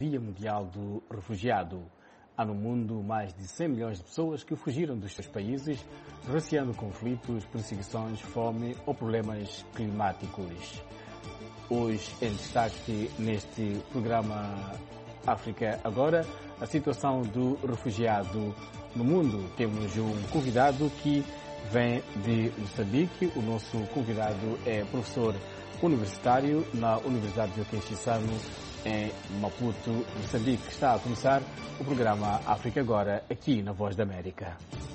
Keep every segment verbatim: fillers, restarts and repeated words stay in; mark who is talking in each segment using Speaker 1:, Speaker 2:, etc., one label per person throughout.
Speaker 1: Dia Mundial do Refugiado. Há no mundo mais de cem milhões de pessoas que fugiram dos seus países, receando conflitos, perseguições, fome ou problemas climáticos. Hoje, em destaque neste programa África Agora, a situação do refugiado no mundo. Temos um convidado que vem de Moçambique. O nosso convidado é professor universitário na Universidade de Joaquim Chissano, em Maputo, Moçambique. Está a começar o programa África Agora, aqui na Voz da América.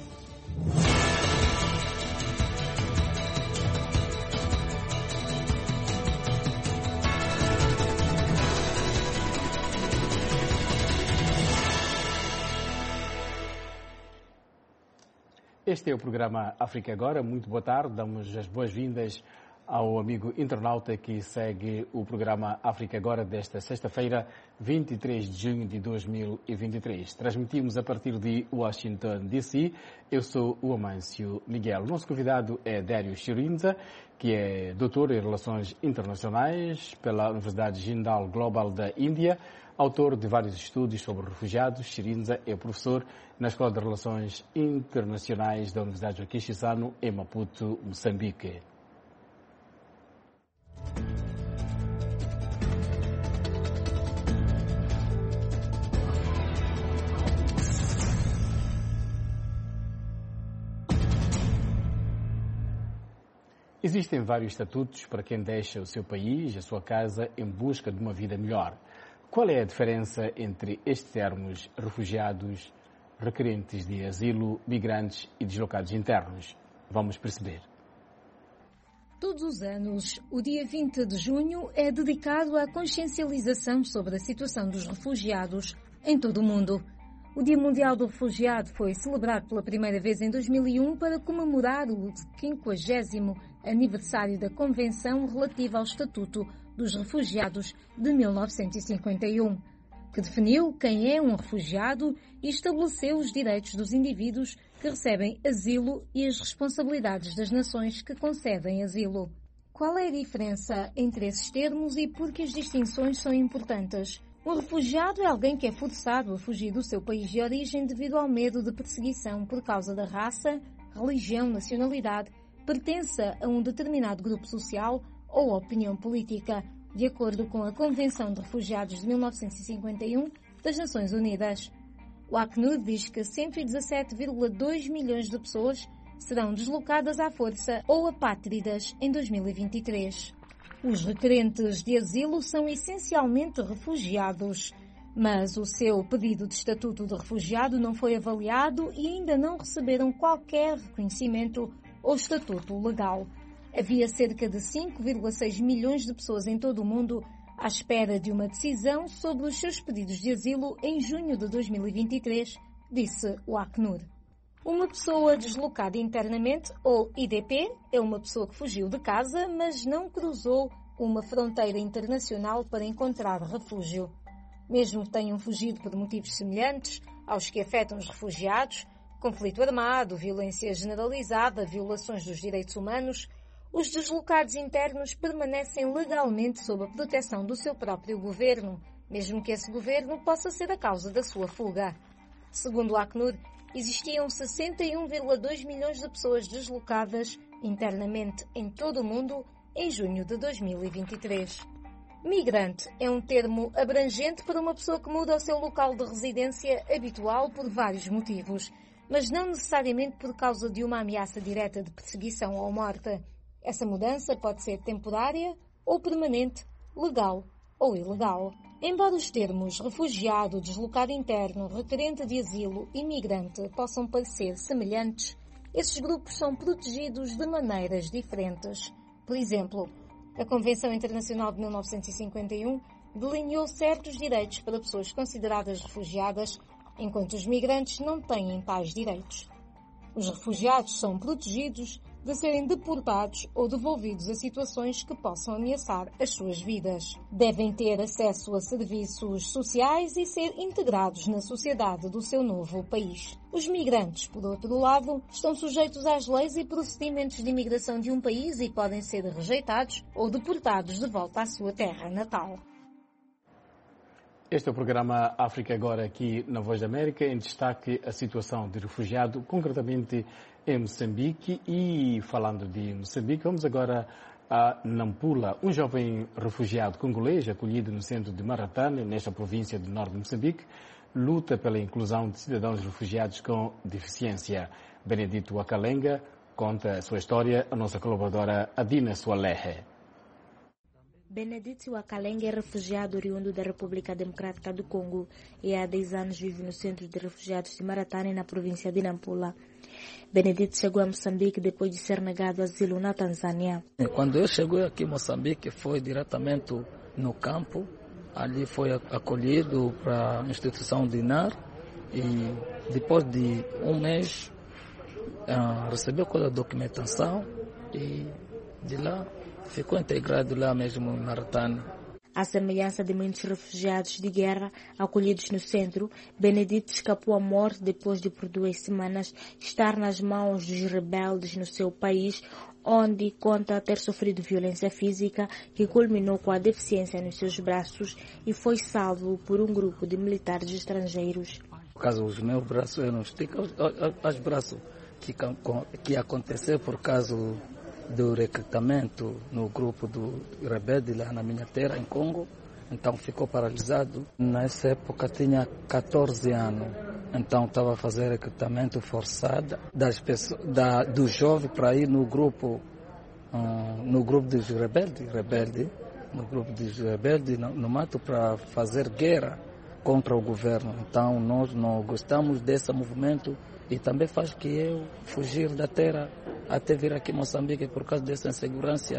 Speaker 1: Este é o programa África Agora. Muito boa tarde. Damos as boas-vindas ao amigo internauta que segue o programa África Agora desta sexta-feira, vinte e três de junho de dois mil e vinte e três. Transmitimos a partir de Washington, D C. Eu sou o Amâncio Miguel. O nosso convidado é Dário Chirinza, que é doutor em Relações Internacionais pela Universidade Jindal Global da Índia, autor de vários estudos sobre refugiados. Chirinza é professor na Escola de Relações Internacionais da Universidade Joaquim Chissano, em Maputo, Moçambique. Existem vários estatutos para quem deixa o seu país, a sua casa, em busca de uma vida melhor. Qual é a diferença entre estes termos refugiados, requerentes de asilo, migrantes e deslocados internos? Vamos perceber.
Speaker 2: Todos os anos, o dia vinte de junho é dedicado à consciencialização sobre a situação dos refugiados em todo o mundo. O Dia Mundial do Refugiado foi celebrado pela primeira vez em dois mil e um para comemorar o quinquagésimo aniversário da Convenção relativa ao Estatuto dos Refugiados de mil novecentos e cinquenta e um, que definiu quem é um refugiado e estabeleceu os direitos dos indivíduos que recebem asilo e as responsabilidades das nações que concedem asilo. Qual é a diferença entre esses termos e por que as distinções são importantes? Um refugiado é alguém que é forçado a fugir do seu país de origem devido ao medo de perseguição por causa da raça, religião, nacionalidade, pertença a um determinado grupo social ou opinião política, de acordo com a Convenção de Refugiados de mil novecentos e cinquenta e um das Nações Unidas. O Acnur diz que cento e dezassete vírgula dois milhões de pessoas serão deslocadas à força ou apátridas em dois mil e vinte e três. Os requerentes de asilo são essencialmente refugiados, mas o seu pedido de estatuto de refugiado não foi avaliado e ainda não receberam qualquer reconhecimento ou estatuto legal. Havia cerca de cinco vírgula seis milhões de pessoas em todo o mundo à espera de uma decisão sobre os seus pedidos de asilo em junho de dois mil e vinte e três, disse o Acnur. Uma pessoa deslocada internamente, ou I D P, é uma pessoa que fugiu de casa, mas não cruzou uma fronteira internacional para encontrar refúgio. Mesmo que tenham fugido por motivos semelhantes aos que afetam os refugiados, conflito armado, violência generalizada, violações dos direitos humanos, os deslocados internos permanecem legalmente sob a proteção do seu próprio governo, mesmo que esse governo possa ser a causa da sua fuga. Segundo o Acnur, existiam sessenta e um vírgula dois milhões de pessoas deslocadas internamente em todo o mundo em junho de dois mil e vinte e três. Migrante é um termo abrangente para uma pessoa que muda o seu local de residência habitual por vários motivos, mas não necessariamente por causa de uma ameaça direta de perseguição ou morte. Essa mudança pode ser temporária ou permanente, legal ou ilegal. Embora os termos refugiado, deslocado interno, requerente de asilo e migrante possam parecer semelhantes, esses grupos são protegidos de maneiras diferentes. Por exemplo, a Convenção Internacional de mil novecentos e cinquenta e um delineou certos direitos para pessoas consideradas refugiadas, enquanto os migrantes não têm tais direitos. Os refugiados são protegidos de serem deportados ou devolvidos a situações que possam ameaçar as suas vidas. Devem ter acesso a serviços sociais e ser integrados na sociedade do seu novo país. Os migrantes, por outro lado, estão sujeitos às leis e procedimentos de imigração de um país e podem ser rejeitados ou deportados de volta à sua terra natal.
Speaker 1: Este é o programa África Agora aqui na Voz da América, em destaque a situação de refugiado, concretamente em Moçambique. E falando de Moçambique, vamos agora a Nampula, um jovem refugiado congolês acolhido no centro de Maratane, nesta província do norte de Moçambique, luta pela inclusão de cidadãos refugiados com deficiência. Benedito Wakalenga conta a sua história, a nossa colaboradora Adina Sualehe.
Speaker 3: Benedito Wakalenga é refugiado oriundo da República Democrática do Congo e há dez anos vive no centro de refugiados de Maratane, na província de Nampula. Benedito chegou a Moçambique depois de ser negado asilo na Tanzânia.
Speaker 4: Quando eu cheguei aqui em Moçambique, foi diretamente no campo. Ali foi acolhido para a instituição de I N A R e depois de um mês uh, recebeu toda a documentação e de lá ficou integrado lá mesmo em Maratane.
Speaker 3: À semelhança de muitos refugiados de guerra acolhidos no centro, Benedito escapou à morte depois de por duas semanas estar nas mãos dos rebeldes no seu país, onde conta ter sofrido violência física que culminou com a deficiência nos seus braços e foi salvo por um grupo de militares estrangeiros.
Speaker 4: Por causa dos meus braços, eu não estico os braços que, que aconteceu por causa do recrutamento no grupo do rebelde lá na minha terra, em Congo. Então ficou paralisado. Nessa época tinha catorze anos. Então estava a fazer recrutamento forçado das pessoas, da, do jovem para ir no grupo, uh, no grupo dos rebeldes, rebelde, no grupo dos rebeldes no, no mato para fazer guerra contra o governo. Então nós não gostamos desse movimento e também faz que eu fugir da terra até vir aqui em Moçambique por causa dessa insegurança.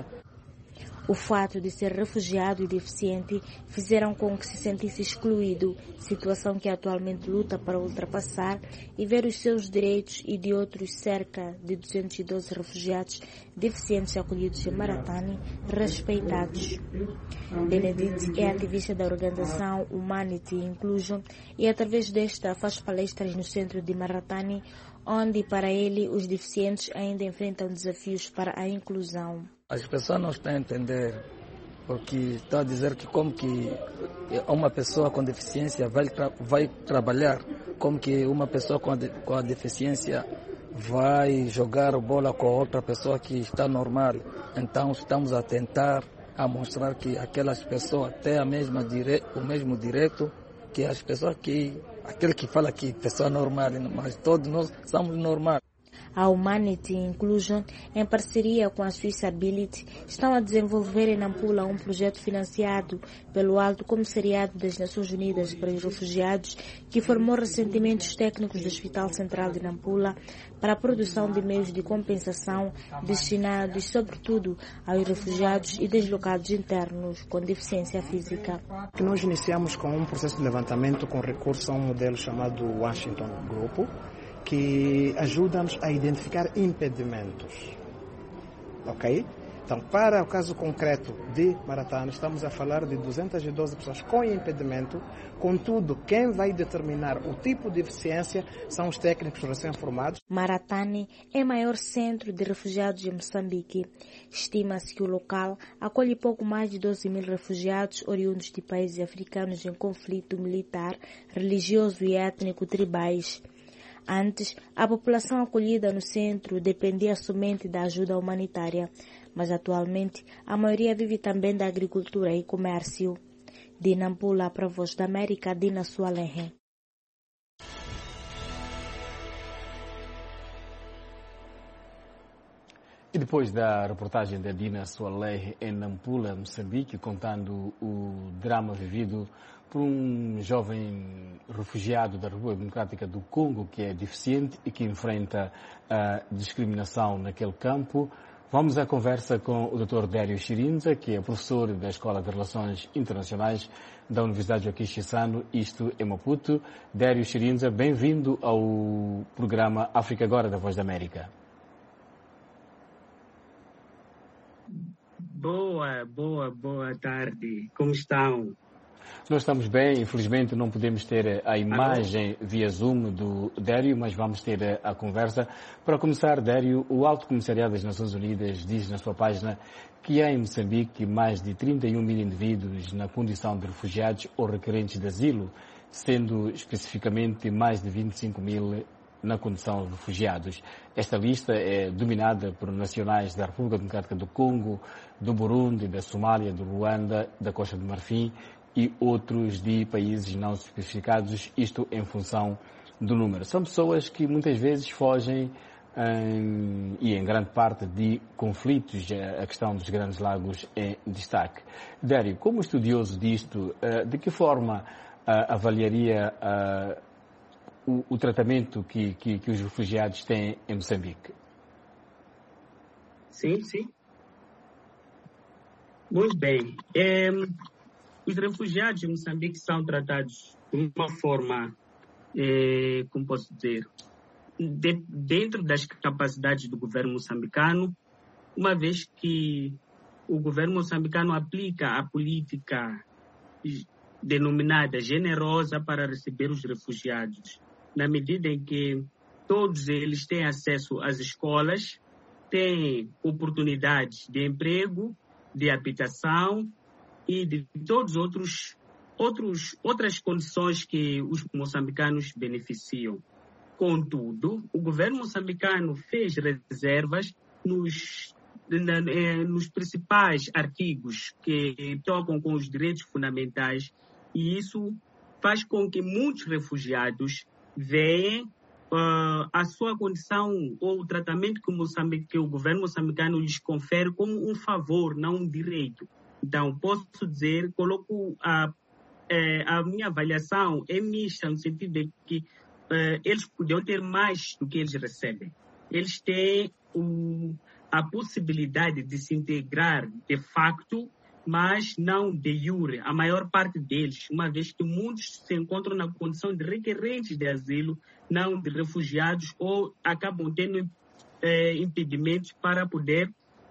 Speaker 3: O fato de ser refugiado e deficiente fizeram com que se sentisse excluído, situação que atualmente luta para ultrapassar e ver os seus direitos e de outros cerca de duzentos e doze refugiados deficientes acolhidos em Maratane respeitados. Benedito é ativista da organização Humanity Inclusion e através desta faz palestras no centro de Maratane, onde para ele os deficientes ainda enfrentam desafios para a inclusão.
Speaker 4: As pessoas não estão a entender, porque estão a dizer que como que uma pessoa com deficiência vai, tra vai trabalhar, como que uma pessoa com a, de com a deficiência vai jogar bola com outra pessoa que está normal. Então estamos a tentar a mostrar que aquelas pessoas têm a mesma dire o mesmo direito que as pessoas que, aquele que fala que pessoa normal, mas todos nós somos normais.
Speaker 3: A Humanity Inclusion, em parceria com a Swiss Ability, estão a desenvolver em Nampula um projeto financiado pelo Alto Comissariado das Nações Unidas para os Refugiados, que formou recentemente os técnicos do Hospital Central de Nampula para a produção de meios de compensação destinados, sobretudo, aos refugiados e deslocados internos com deficiência física.
Speaker 5: Nós iniciamos com um processo de levantamento com recurso a um modelo chamado Washington Group, que ajuda-nos a identificar impedimentos, ok? Então, para o caso concreto de Maratane, estamos a falar de duzentas e doze pessoas com impedimento, contudo, quem vai determinar o tipo de deficiência são os técnicos recém-formados.
Speaker 3: Maratane é o maior centro de refugiados em Moçambique. Estima-se que o local acolhe pouco mais de doze mil refugiados oriundos de países africanos em conflito militar, religioso e étnico tribais. Antes, a população acolhida no centro dependia somente da ajuda humanitária, mas atualmente a maioria vive também da agricultura e comércio. De Nampula para a Voz da América, Dina Sualehe.
Speaker 1: E depois da reportagem da Dina Sualehe em Nampula, Moçambique, contando o drama vivido por um jovem refugiado da República Democrática do Congo que é deficiente e que enfrenta a discriminação naquele campo, vamos à conversa com o doutor Dério Chirinza, que é professor da Escola de Relações Internacionais da Universidade Joaquim Chissano, isto em Maputo. Dério Chirinza, bem-vindo ao programa África Agora da Voz da América.
Speaker 6: Boa, boa, boa tarde. Como estão?
Speaker 1: Nós estamos bem, infelizmente não podemos ter a imagem via Zoom do Dério, mas vamos ter a conversa. Para começar, Dério, o Alto Comissariado das Nações Unidas diz na sua página que há em Moçambique mais de trinta e um mil indivíduos na condição de refugiados ou requerentes de asilo, sendo especificamente mais de vinte e cinco mil na condição de refugiados. Esta lista é dominada por nacionais da República Democrática do Congo, do Burundi, da Somália, do Ruanda, da Costa do Marfim e outros de países não especificados, isto em função do número. São pessoas que muitas vezes fogem em, e em grande parte de conflitos. A questão dos Grandes Lagos é destaque. Dério, como estudioso disto, de que forma avaliaria o, o tratamento que, que, que os refugiados têm em Moçambique?
Speaker 6: Sim, sim. Muito bem. É... Os refugiados em Moçambique são tratados de uma forma, eh, como posso dizer, de, dentro das capacidades do governo moçambicano, uma vez que o governo moçambicano aplica a política denominada generosa para receber os refugiados, na medida em que todos eles têm acesso às escolas, têm oportunidades de emprego, de habitação, e de todos outros, outros outras condições que os moçambicanos beneficiam. Contudo, o governo moçambicano fez reservas nos, na, nos principais artigos que tocam com os direitos fundamentais, e isso faz com que muitos refugiados veem uh, a sua condição ou o tratamento que o, Moçambique, que o governo moçambicano lhes confere como um favor, não um direito. Então, posso dizer, coloco a, eh, a minha avaliação é mista, no sentido de que eh, eles podiam ter mais do que eles recebem. Eles têm um, a possibilidade de se integrar de facto, mas não de jure. A maior parte deles, uma vez que muitos se encontram na condição de requerentes de asilo, não de refugiados, ou acabam tendo eh, impedimentos para poder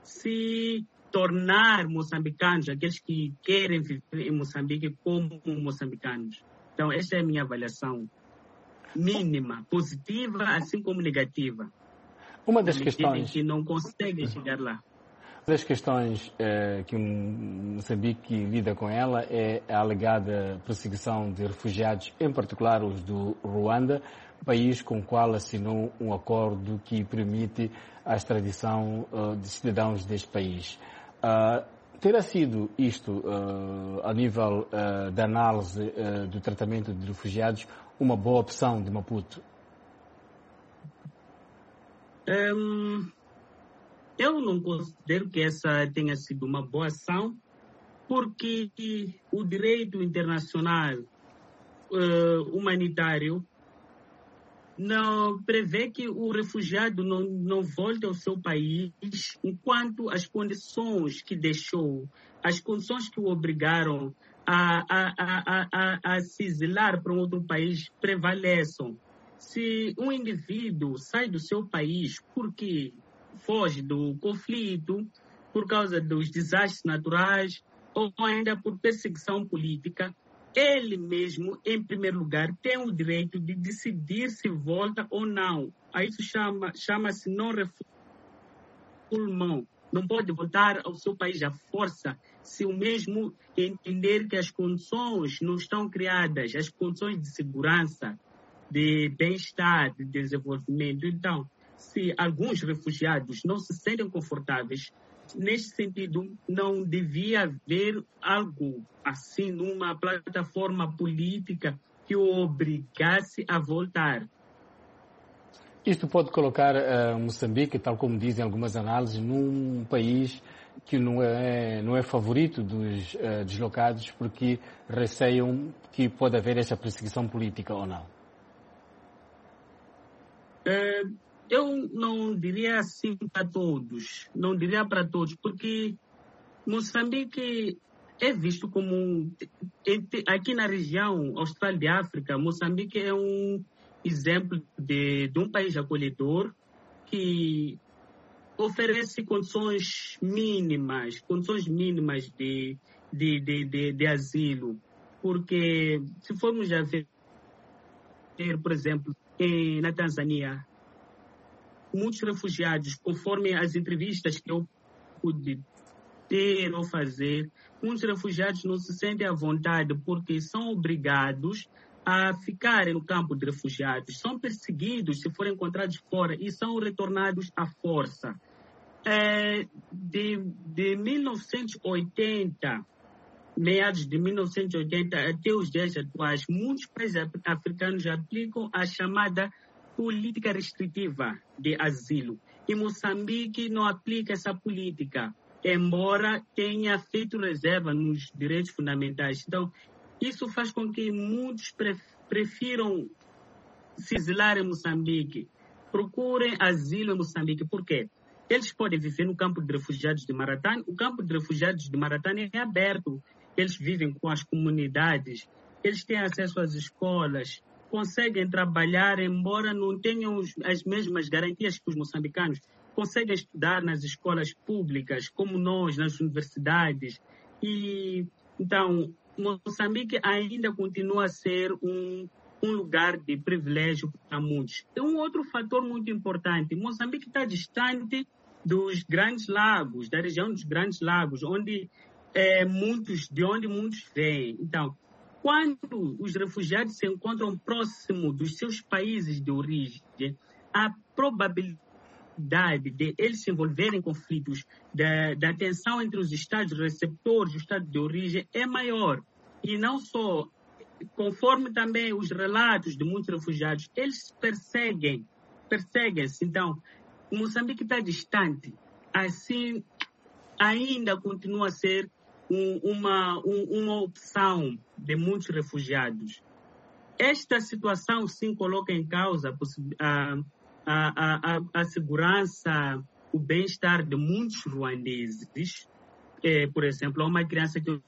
Speaker 6: se tornar moçambicanos, aqueles que querem viver em Moçambique como moçambicanos. Então, esta é a minha avaliação mínima, positiva, assim como negativa.
Speaker 1: Uma das questões
Speaker 6: que não conseguem chegar lá.
Speaker 1: Uma das questões eh, que Moçambique lida com ela é a alegada perseguição de refugiados, em particular os do Ruanda, país com o qual assinou um acordo que permite a extradição uh, de cidadãos deste país. Uh, terá sido isto, uh, a nível uh, da análise uh, do tratamento de refugiados, uma boa opção de Maputo?
Speaker 6: Um, eu não considero que essa tenha sido uma boa ação, porque o direito internacional uh, humanitário não prevê que o refugiado não, não volte ao seu país enquanto as condições que deixou, as condições que o obrigaram a, a, a, a, a se exilar para um outro país prevaleçam. Se um indivíduo sai do seu país porque foge do conflito, por causa dos desastres naturais ou ainda por perseguição política, ele mesmo, em primeiro lugar, tem o direito de decidir se volta ou não. A isso chama, chama-se não refoulement. Não pode voltar ao seu país à força se o mesmo entender que as condições não estão criadas, as condições de segurança, de bem-estar, de desenvolvimento. Então, se alguns refugiados não se sentem confortáveis, neste sentido, não devia haver algo assim numa plataforma política que o obrigasse a voltar.
Speaker 1: Isto pode colocar uh, Moçambique, tal como dizem algumas análises, num país que não é, não é favorito dos uh, deslocados porque receiam que pode haver esta perseguição política ou não?
Speaker 6: Uh, eu não diria assim para todos, não diria para todos, porque Moçambique é visto como, um, aqui na região austral de África, Moçambique é um exemplo de, de um país acolhedor que oferece condições mínimas, condições mínimas de, de, de, de, de asilo. porque se formos a ver, por exemplo, em, na Tanzânia, muitos refugiados, conforme as entrevistas que eu pude ter ou fazer, muitos refugiados não se sentem à vontade porque são obrigados a ficarem no campo de refugiados, são perseguidos se forem encontrados fora e são retornados à força. É, de, de mil novecentos e oitenta, meados de mil novecentos e oitenta até os dias atuais, muitos países africanos aplicam a chamada política restritiva de asilo. E Moçambique não aplica essa política, embora tenha feito reserva nos direitos fundamentais. Então, isso faz com que muitos prefiram se exilar em Moçambique, procurem asilo em Moçambique. Por quê? Eles podem viver no campo de refugiados de Maratane. O campo de refugiados de Maratane é aberto. Eles vivem com as comunidades, eles têm acesso às escolas, conseguem trabalhar, embora não tenham as mesmas garantias que os moçambicanos. Conseguem estudar nas escolas públicas, como nós, nas universidades. E, então, Moçambique ainda continua a ser um, um lugar de privilégio para muitos. Tem um outro fator muito importante. Moçambique está distante dos Grandes Lagos, da região dos Grandes Lagos, onde é, muitos, de onde muitos vêm. Então, quando os refugiados se encontram próximo dos seus países de origem, a probabilidade de eles se envolverem em conflitos, da, da tensão entre os estados receptores e o estado de origem é maior. E não só, conforme também os relatos de muitos refugiados, eles perseguem, perseguem-se. Então, Moçambique está distante. Assim, ainda continua a ser um, uma, um, uma opção de muitos refugiados. Esta situação, sim, coloca em causa a, a, a, a segurança, o bem-estar de muitos ruandeses. É, por exemplo, há uma criança que eu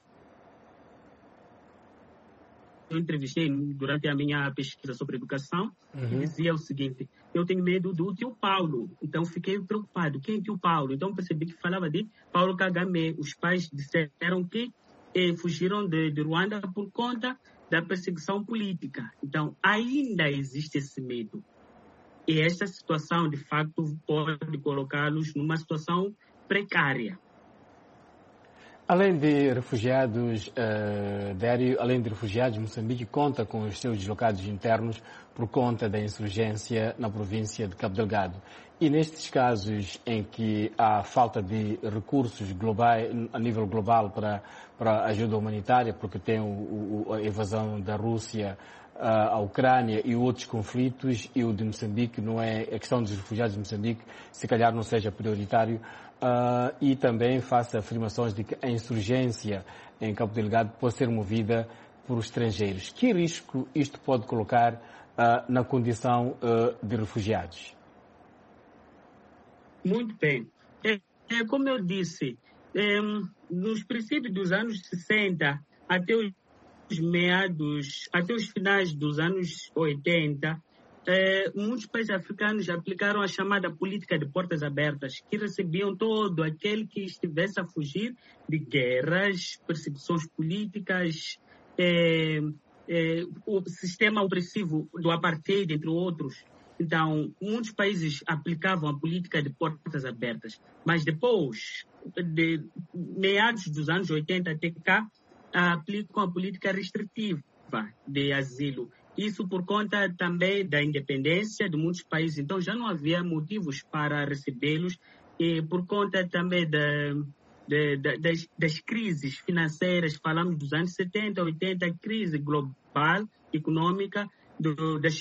Speaker 6: eu entrevistei durante a minha pesquisa sobre educação, uhum. e dizia o seguinte: eu tenho medo do tio Paulo, então fiquei preocupado. Quem é tio Paulo? Então percebi que falava de Paulo Kagame. Os pais disseram que eh, fugiram de, de Ruanda por conta da perseguição política. Então ainda existe esse medo. E esta situação, de facto, pode colocá-los numa situação precária.
Speaker 1: Além de refugiados, uh, Dério, além de refugiados, Moçambique conta com os seus deslocados internos por conta da insurgência na província de Cabo Delgado. E nestes casos em que há falta de recursos globais, a nível global para, para ajuda humanitária, porque tem o, o, a invasão da Rússia à Ucrânia e outros conflitos, e o de Moçambique não é, a questão dos refugiados de Moçambique se calhar não seja prioritário. Uh, e também faça afirmações de que a insurgência em Cabo Delgado pode ser movida por estrangeiros. Que risco isto pode colocar uh, na condição uh, de refugiados?
Speaker 6: Muito bem. É, é, como eu disse, é, nos princípios dos anos sessenta até os meados, até os finais dos anos oitenta, É, muitos países africanos aplicaram a chamada política de portas abertas, que recebiam todo aquele que estivesse a fugir de guerras, perseguições políticas, é, é, o sistema opressivo do apartheid, entre outros. Então, muitos países aplicavam a política de portas abertas. Mas depois, de meados dos anos oitenta até cá, aplicam a política restritiva de asilo. Isso por conta também da independência de muitos países. Então, já não havia motivos para recebê-los. E por conta também da, de, de, das, das crises financeiras, falamos dos anos setenta, oitenta, crise global, econômica, do, da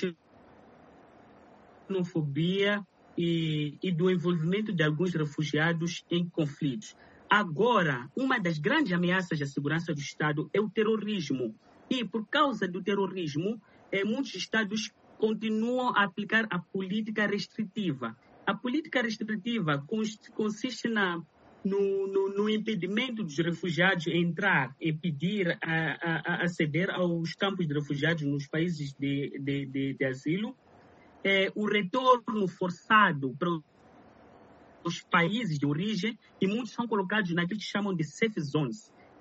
Speaker 6: xenofobia e, e do envolvimento de alguns refugiados em conflitos. Agora, uma das grandes ameaças à segurança do Estado é o terrorismo. E por causa do terrorismo, Eh, muitos estados continuam a aplicar a política restritiva. A política restritiva consiste na, no, no, no impedimento dos refugiados entrar, impedir a, a, a aceder aos campos de refugiados nos países de, de, de, de asilo, é, o retorno forçado para os países de origem, e muitos são colocados naquilo que chamam de safe zones.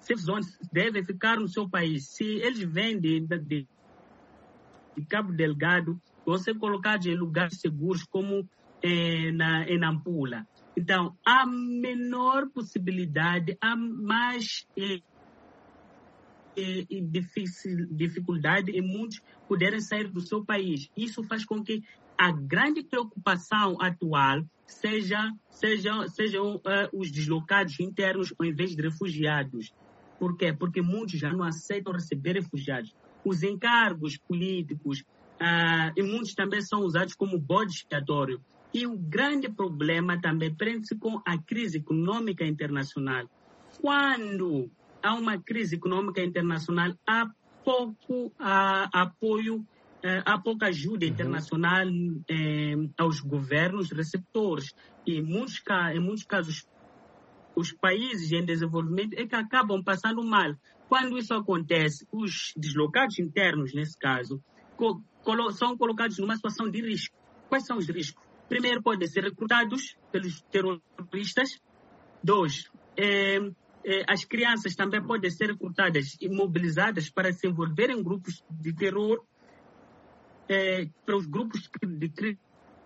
Speaker 6: safe zones devem ficar no seu país. Se eles vêm de, de, de Cabo Delgado, vão ser colocados em lugares seguros, como eh, na, em Nampula. Então, há menor possibilidade, há mais eh, eh, difícil, dificuldade em muitos poderem sair do seu país. Isso faz com que a grande preocupação atual seja, seja, sejam uh, os deslocados internos ao invés de refugiados. Por quê? Porque muitos já não aceitam receber refugiados. Os encargos políticos, uh, e muitos também são usados como bode expiatório. E o grande problema também prende-se com a crise econômica internacional. Quando há uma crise econômica internacional, há pouco uh, apoio, uh, há pouca ajuda uhum. internacional uh, aos governos receptores. E em muitos, em muitos casos, os países em desenvolvimento é que acabam passando mal. Quando isso acontece, os deslocados internos, nesse caso, co- colo- são colocados numa situação de risco. Quais são os riscos? Primeiro, podem ser recrutados pelos terroristas. Dois, é, é, as crianças também podem ser recrutadas e mobilizadas para se envolver em grupos de terror, é, para os grupos de crime.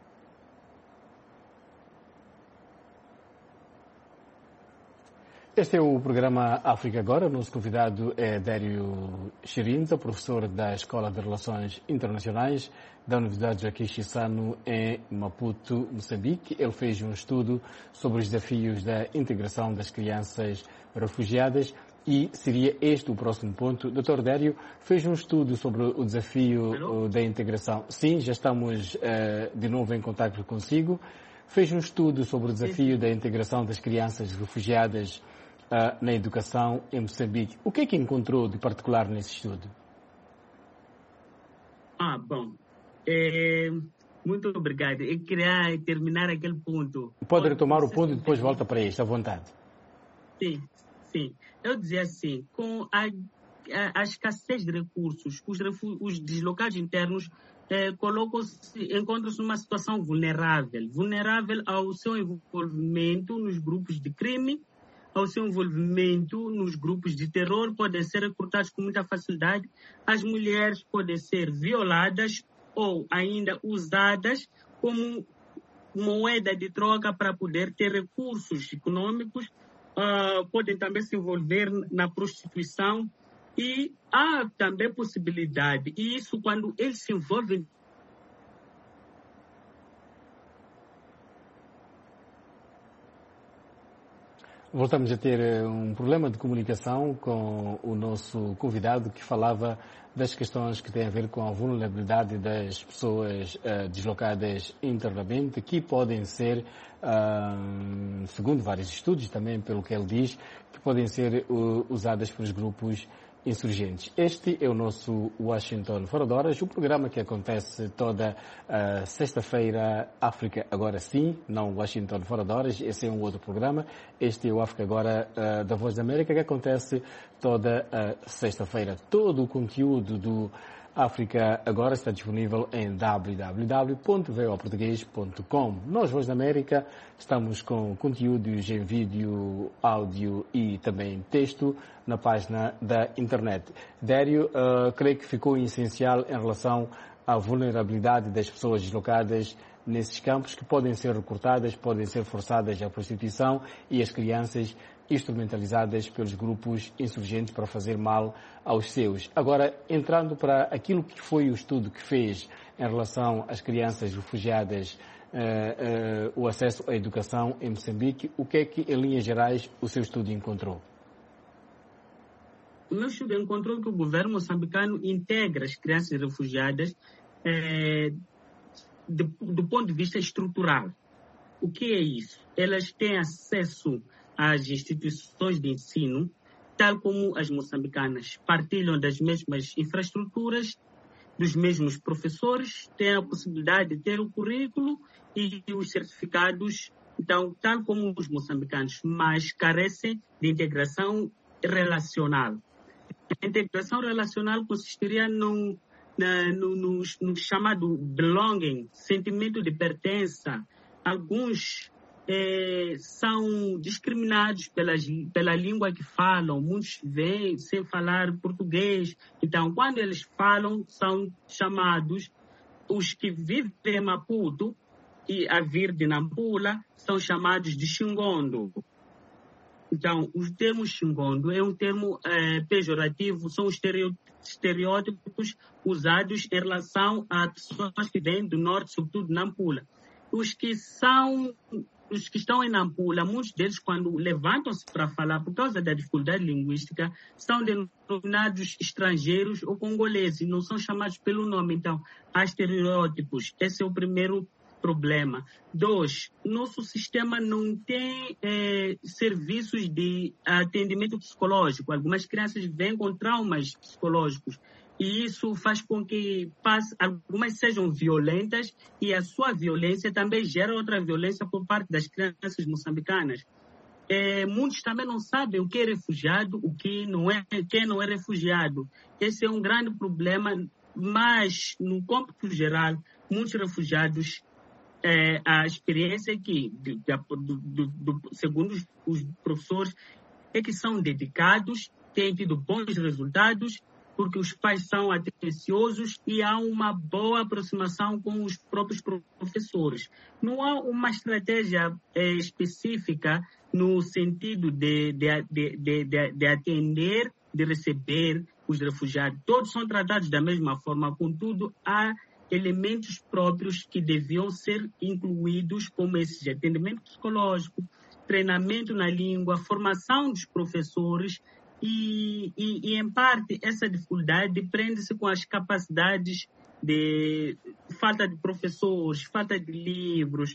Speaker 1: Este é o programa África Agora. O nosso convidado é Dério Chirinza, professor da Escola de Relações Internacionais da Universidade Joaquim Chissano em Maputo, Moçambique. Ele fez um estudo sobre os desafios da integração das crianças refugiadas e seria este o próximo ponto. doutor Dério fez um estudo sobre o desafio Alô? da integração. Sim, já estamos uh, de novo em contato consigo. Fez um estudo sobre o desafio da integração das crianças refugiadas Uh, na educação em Moçambique. O que é que encontrou de particular nesse estudo?
Speaker 6: Ah, bom. É, muito obrigado. Eu queria terminar aquele ponto.
Speaker 1: Pode retomar o ponto e depois volta para este, à vontade.
Speaker 6: Sim, sim. Eu dizia assim, com a, a, a escassez de recursos, os, refu, os deslocados internos eh, colocam-se, encontram-se numa situação vulnerável, vulnerável ao seu envolvimento nos grupos de crime, ao seu envolvimento nos grupos de terror, podem ser recrutados com muita facilidade. As mulheres podem ser violadas ou ainda usadas como moeda de troca para poder ter recursos econômicos. Uh, podem também se envolver na prostituição. E há também possibilidade, e isso quando eles se envolvem
Speaker 1: Voltamos a ter um problema de comunicação com o nosso convidado que falava das questões que têm a ver com a vulnerabilidade das pessoas uh, deslocadas internamente, que podem ser, uh, segundo vários estudos, também pelo que ele diz, que podem ser uh, usadas pelos grupos insurgentes. Este é o nosso Washington Fora de Horas, o programa que acontece toda uh, sexta-feira, África Agora Sim, não Washington Fora de Horas, esse é um outro programa. Este é o África Agora uh, da Voz da América, que acontece toda uh, sexta-feira. Todo o conteúdo do África Agora está disponível em w w w ponto v o português ponto com. Nós, Voz da América, estamos com conteúdos em vídeo, áudio e também texto na página da internet. Dério, uh, creio que ficou essencial em relação à vulnerabilidade das pessoas deslocadas nesses campos, que podem ser recrutadas, podem ser forçadas à prostituição, e as crianças instrumentalizadas pelos grupos insurgentes para fazer mal aos seus. Agora, entrando para aquilo que foi o estudo que fez em relação às crianças refugiadas, uh, uh, o acesso à educação em Moçambique, o que é que, em linhas gerais, o seu estudo encontrou?
Speaker 6: O meu estudo encontrou que o governo moçambicano integra as crianças refugiadas eh, do, do ponto de vista estrutural. O que é isso? Elas têm acesso às instituições de ensino, tal como as moçambicanas, partilham das mesmas infraestruturas, dos mesmos professores, têm a possibilidade de ter o currículo e os certificados, então, tal como os moçambicanos, mas carecem de integração relacional. A integração relacional consistiria no, na, no, no, no chamado belonging, sentimento de pertença. Alguns é, são discriminados pelas, pela língua que falam. Muitos vêm sem falar português. Então, quando eles falam, são chamados, os que vivem em Maputo e a vir de Nampula, são chamados de xingondo. Então, o termo xingondo é um termo é, pejorativo, são estereótipos usados em relação a pessoas que vêm do norte, sobretudo Nampula. Os que são, os que estão em Nampula, muitos deles, quando levantam-se para falar, por causa da dificuldade linguística, são denominados estrangeiros ou congoleses, não são chamados pelo nome. Então, há estereótipos. Esse é o primeiro problema. Dois, nosso sistema não tem eh, serviços de atendimento psicológico. Algumas crianças vêm com traumas psicológicos e isso faz com que passe, algumas sejam violentas e a sua violência também gera outra violência por parte das crianças moçambicanas. Eh, muitos também não sabem o que é refugiado, o que não é, quem não é refugiado. Esse é um grande problema, mas no cômputo geral, muitos refugiados É, a experiência que, de, de, do, do, do, segundo os, os professores, é que são dedicados, têm tido bons resultados, porque os pais são atenciosos e há uma boa aproximação com os próprios professores. Não há uma estratégia é, específica no sentido de, de, de, de, de, de atender, de receber os refugiados. Todos são tratados da mesma forma, contudo, há elementos próprios que deviam ser incluídos, como esse de atendimento psicológico, treinamento na língua, formação dos professores e, e, e em parte, essa dificuldade prende-se com as capacidades de falta de professores, falta de livros,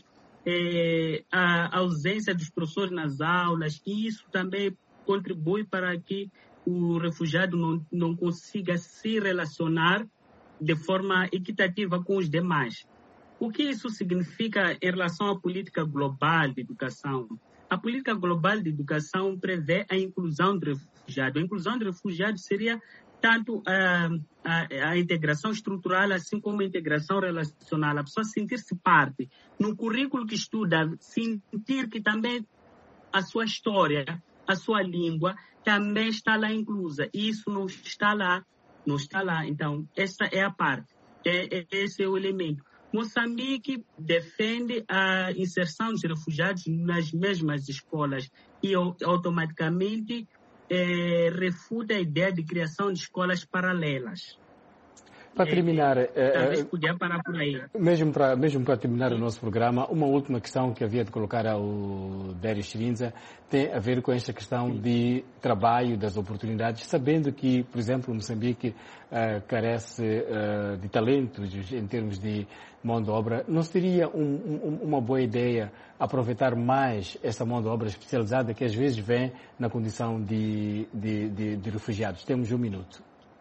Speaker 6: é, a ausência dos professores nas aulas, e isso também contribui para que o refugiado não, não consiga se relacionar de forma equitativa com os demais. O que isso significa em relação à política global de educação? A política global de educação prevê a inclusão de refugiados. A inclusão de refugiados seria tanto a, a, a integração estrutural, assim como a integração relacional. A pessoa sentir-se parte. No currículo que estuda, sentir que também a sua história, a sua língua, também está lá inclusa. E isso não está lá. Não está lá. Então, essa é a parte. É, é, esse é o elemento. Moçambique defende a inserção dos refugiados nas mesmas escolas e automaticamente é, refuta a ideia de criação de escolas paralelas.
Speaker 1: Para terminar,
Speaker 6: é, talvez podia parar por aí.
Speaker 1: Mesmo para, mesmo para terminar o nosso programa, uma última questão que havia de colocar ao Dério Chirinza tem a ver com esta questão de trabalho, das oportunidades, sabendo que, por exemplo, Moçambique uh, carece uh, de talentos em termos de mão de obra. Não seria um, um, uma boa ideia aproveitar mais esta mão de obra especializada que às vezes vem na condição de, de, de, de refugiados? Temos um minuto.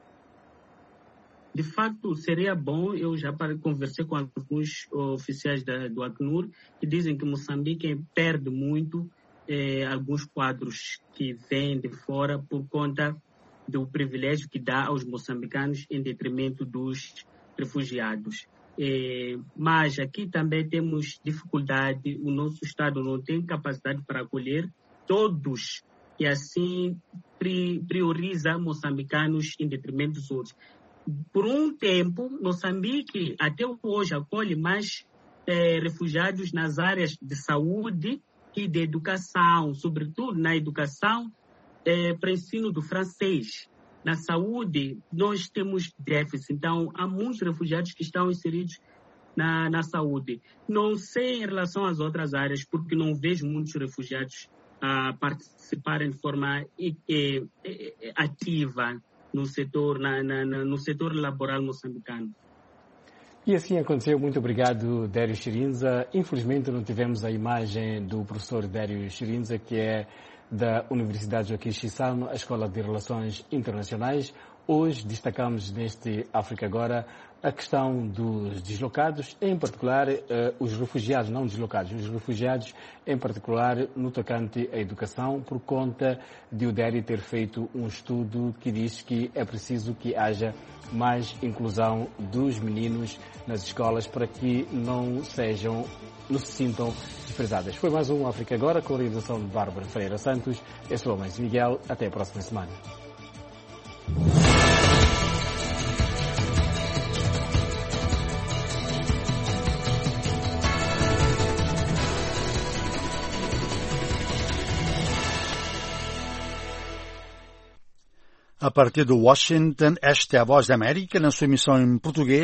Speaker 6: De fato, seria bom, eu já conversei com alguns oficiais da, do Acnur, que dizem que Moçambique perde muito eh, alguns quadros que vêm de fora por conta do privilégio que dá aos moçambicanos em detrimento dos refugiados. Eh, mas aqui também temos dificuldade, o nosso Estado não tem capacidade para acolher todos e assim pri, prioriza moçambicanos em detrimento dos outros. Por um tempo, Moçambique até hoje acolhe mais eh, refugiados nas áreas de saúde e de educação, sobretudo na educação eh, para ensino do francês. Na saúde, nós temos déficit, então há muitos refugiados que estão inseridos na, na saúde. Não sei em relação às outras áreas, porque não vejo muitos refugiados a participarem de forma e, e, e, ativa no setor, na, na, no setor laboral moçambicano.
Speaker 1: E assim aconteceu. Muito obrigado, Dério Chirinza. Infelizmente não tivemos a imagem do professor Dério Chirinza, que é da Universidade Joaquim Chissano, a Escola de Relações Internacionais, Hoje destacamos neste África Agora a questão dos deslocados, em particular os refugiados não deslocados, os refugiados em particular no tocante à educação, por conta de o D E R I ter feito um estudo que diz que é preciso que haja mais inclusão dos meninos nas escolas para que não sejam, não se sintam desprezadas. Foi mais um África Agora com a realização de Bárbara Ferreira Santos. Eu sou o Mães Miguel. Até a próxima semana.
Speaker 7: A partir de Washington, esta é a Voz da América, na sua emissão em português.